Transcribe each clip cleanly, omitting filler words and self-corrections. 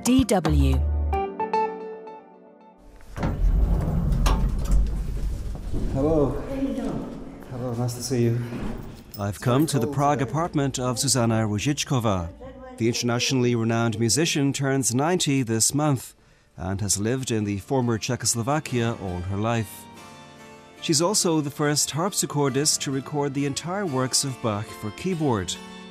DW. Hello. Hello, nice to see you. I've come to the Prague apartment of Zuzana Růžičková. The internationally renowned musician turns 90 this month and has lived in the former Czechoslovakia all her life. She's also the first harpsichordist to record the entire works of Bach for keyboard.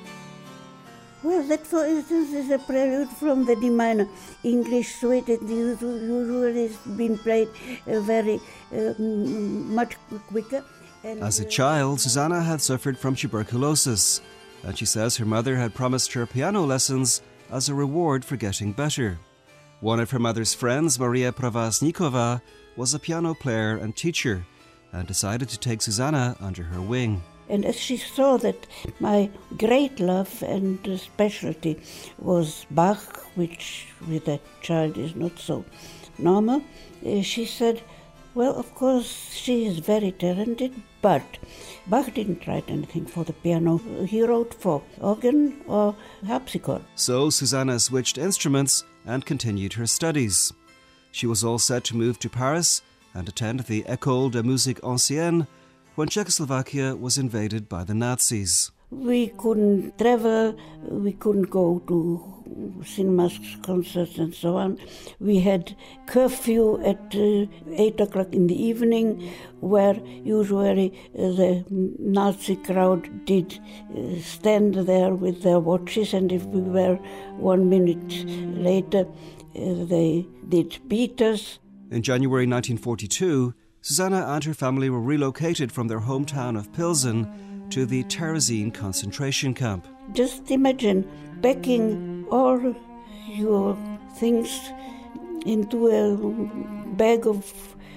Well, that, for instance, is a prelude from the D minor English suite. It usually has been played very much quicker. As a child, Zuzana had suffered from tuberculosis, and she says her mother had promised her piano lessons as a reward for getting better. One of her mother's friends, Maria Pravasnikova, was a piano player and teacher, and decided to take Zuzana under her wing. And as she saw that my great love and specialty was Bach, which with a child is not so normal, she said, well, of course, she is very talented, but Bach didn't write anything for the piano. He wrote for organ or harpsichord. So Zuzana switched instruments and continued her studies. She was all set to move to Paris and attend the École de Musique Ancienne when Czechoslovakia was invaded by the Nazis. We couldn't travel, we couldn't go to cinemas, concerts and so on. We had curfew at 8 o'clock in the evening, where usually the Nazi crowd did stand there with their watches, and if we were 1 minute later, they did beat us. In January 1942, Zuzana and her family were relocated from their hometown of Pilsen to the Terezín concentration camp. Just imagine packing all your things into a bag of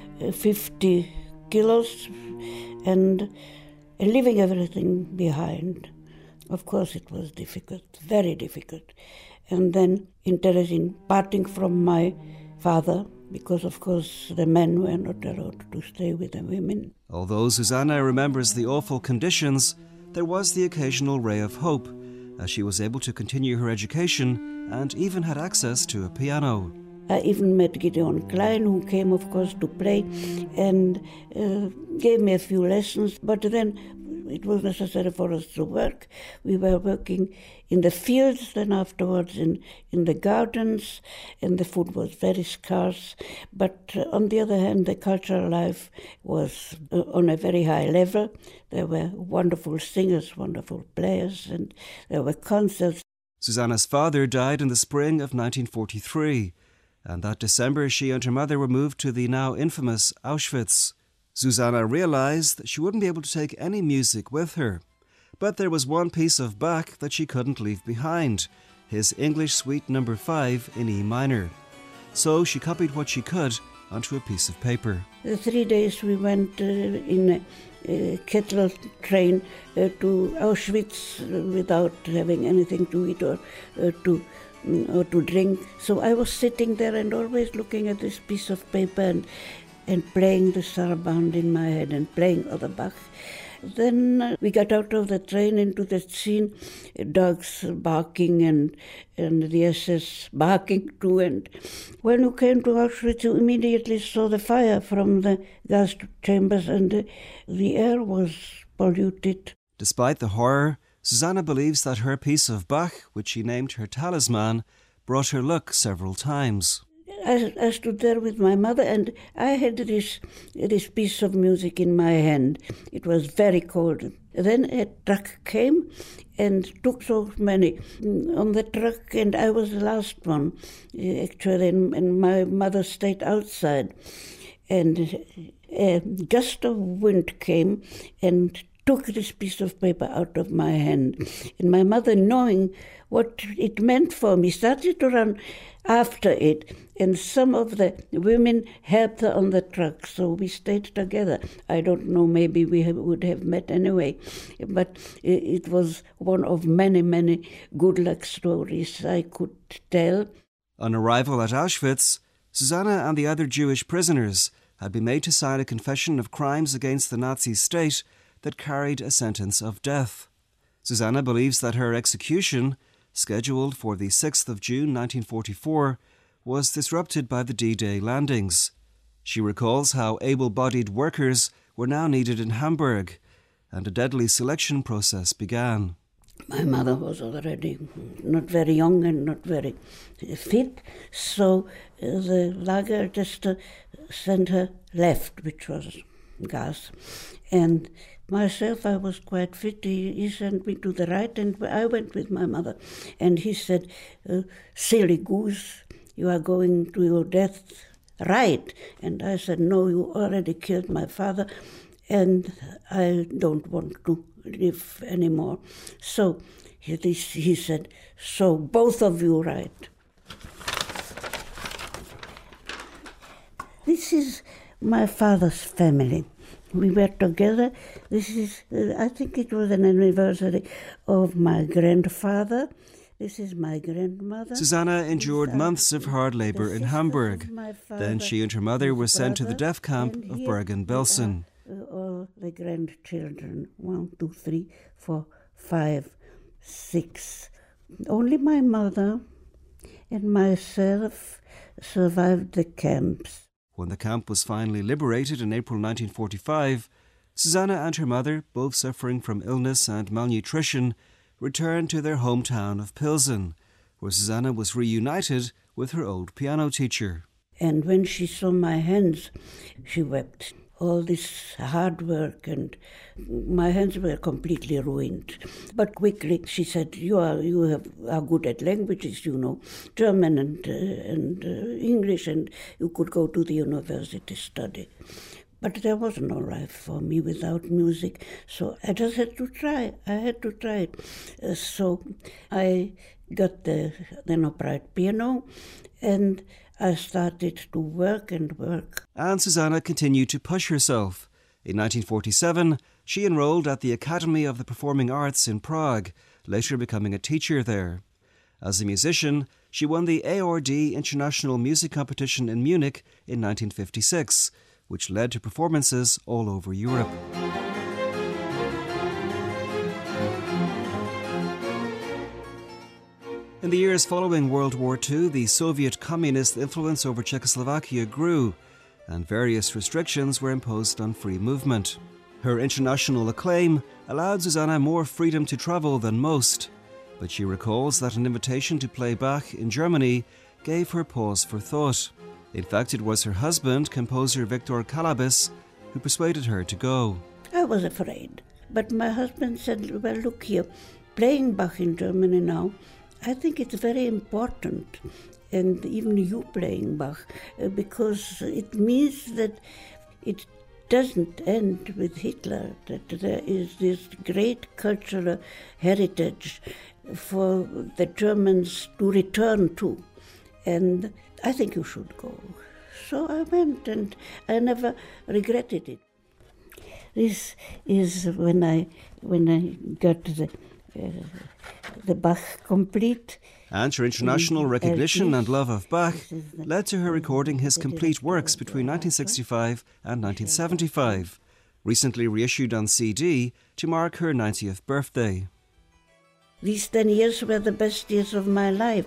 50 kilos and leaving everything behind. Of course it was difficult, very difficult. And then in Terezín, parting from my father, because, of course, the men were not allowed to stay with the women. Although Zuzana remembers the awful conditions, there was the occasional ray of hope, as she was able to continue her education and even had access to a piano. I even met Gideon Klein, who came, of course, to play and gave me a few lessons, but then it was necessary for us to work. We were working in the fields, then afterwards in the gardens, and the food was very scarce. But on the other hand, the cultural life was on a very high level. There were wonderful singers, wonderful players, and there were concerts. Zuzana's father died in the spring of 1943, and that December she and her mother were moved to the now infamous Auschwitz. Zuzana realized that she wouldn't be able to take any music with her. But there was one piece of Bach that she couldn't leave behind, his English Suite No. 5 in E minor. So she copied what she could onto a piece of paper. 3 days we went in a kettle train to Auschwitz without having anything to eat or to drink. So I was sitting there and always looking at this piece of paper and playing the Sarabande in my head and playing other Bach. Then we got out of the train into the scene, dogs barking and the SS barking too. And when we came to Auschwitz, you immediately saw the fire from the gas chambers, and the air was polluted. Despite the horror, Zuzana believes that her piece of Bach, which she named her talisman, brought her luck several times. I stood there with my mother, and I had this piece of music in my hand. It was very cold. Then a truck came and took so many on the truck, and I was the last one, actually, and my mother stayed outside. And a gust of wind came and took this piece of paper out of my hand. And my mother, knowing what it meant for me, started to run after it. And some of the women helped her on the truck, so we stayed together. I don't know, maybe we would have met anyway. But it was one of many, many good luck stories I could tell. On arrival at Auschwitz, Zuzana and the other Jewish prisoners had been made to sign a confession of crimes against the Nazi state that carried a sentence of death. Zuzana believes that her execution scheduled for the 6th of June 1944, was disrupted by the D-Day landings. She recalls how able-bodied workers were now needed in Hamburg, and a deadly selection process began. My mother was already not very young and not very fit, so the lager just sent her left, which was gas. And myself, I was quite fit. He sent me to the right, and I went with my mother. And he said, silly goose, you are going to your death right. And I said, no, you already killed my father, and I don't want to live anymore. So he said, so both of you right. This is my father's family. We were together. This is, I think it was an anniversary of my grandfather. This is my grandmother. Susanna endured months of hard labour in Hamburg. Then she and her mother were sent to the death camp of Bergen-Belsen. All the grandchildren, 1, 2, 3, 4, 5, 6. Only my mother and myself survived the camps. When the camp was finally liberated in April 1945, Susanna and her mother, both suffering from illness and malnutrition, returned to their hometown of Pilsen, where Susanna was reunited with her old piano teacher. And when she saw my hands, she wept. All this hard work, and my hands were completely ruined. But quickly she said, you are good at languages, you know, German and English, and you could go to the university study. But there was no life for me without music, so I just had to try. I had to try it. So I got an upright piano, and I started to work and work. And Susanna continued to push herself. In 1947, she enrolled at the Academy of the Performing Arts in Prague, later becoming a teacher there. As a musician, she won the ARD International Music Competition in Munich in 1956, which led to performances all over Europe. In the years following World War II, the Soviet communist influence over Czechoslovakia grew, and various restrictions were imposed on free movement. Her international acclaim allowed Susanna more freedom to travel than most, but she recalls that an invitation to play Bach in Germany gave her pause for thought. In fact, it was her husband, composer Victor Kalabis, who persuaded her to go. I was afraid, but my husband said, well, look here, playing Bach in Germany now, I think it's very important, and even you playing Bach, because it means that it doesn't end with Hitler, that there is this great cultural heritage for the Germans to return to, and I think you should go. So I went, and I never regretted it. This is when I got the Bach complete. And her international recognition and love of Bach led to her recording his complete works between 1965 and 1975, recently reissued on CD to mark her 90th birthday. These 10 years were the best years of my life.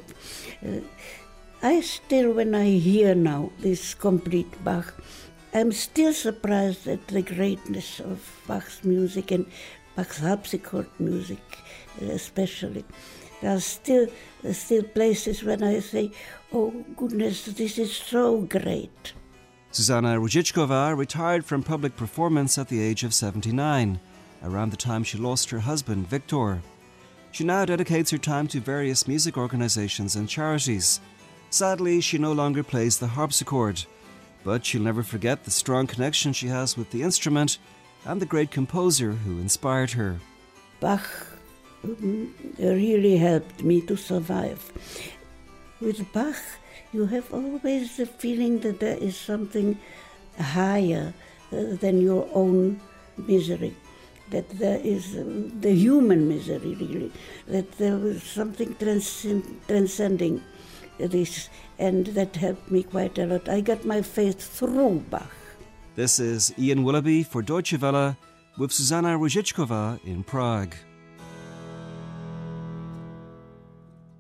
I still, when I hear now this complete Bach, I'm still surprised at the greatness of Bach's music and Bach's harpsichord music especially. There are still places when I say, oh goodness, this is so great. Zuzana Ruzickova retired from public performance at the age of 79, around the time she lost her husband, Victor. She now dedicates her time to various music organizations and charities. Sadly, she no longer plays the harpsichord, but she'll never forget the strong connection she has with the instrument and the great composer who inspired her. Bach really helped me to survive. With Bach, you have always the feeling that there is something higher than your own misery, that there is the human misery, really, that there was something transcending this, and that helped me quite a lot. I got my faith through Bach. This is Ian Willoughby for Deutsche Welle with Zuzana Ruzickova in Prague.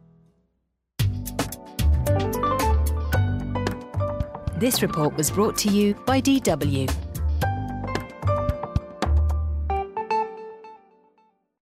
This report was brought to you by DW.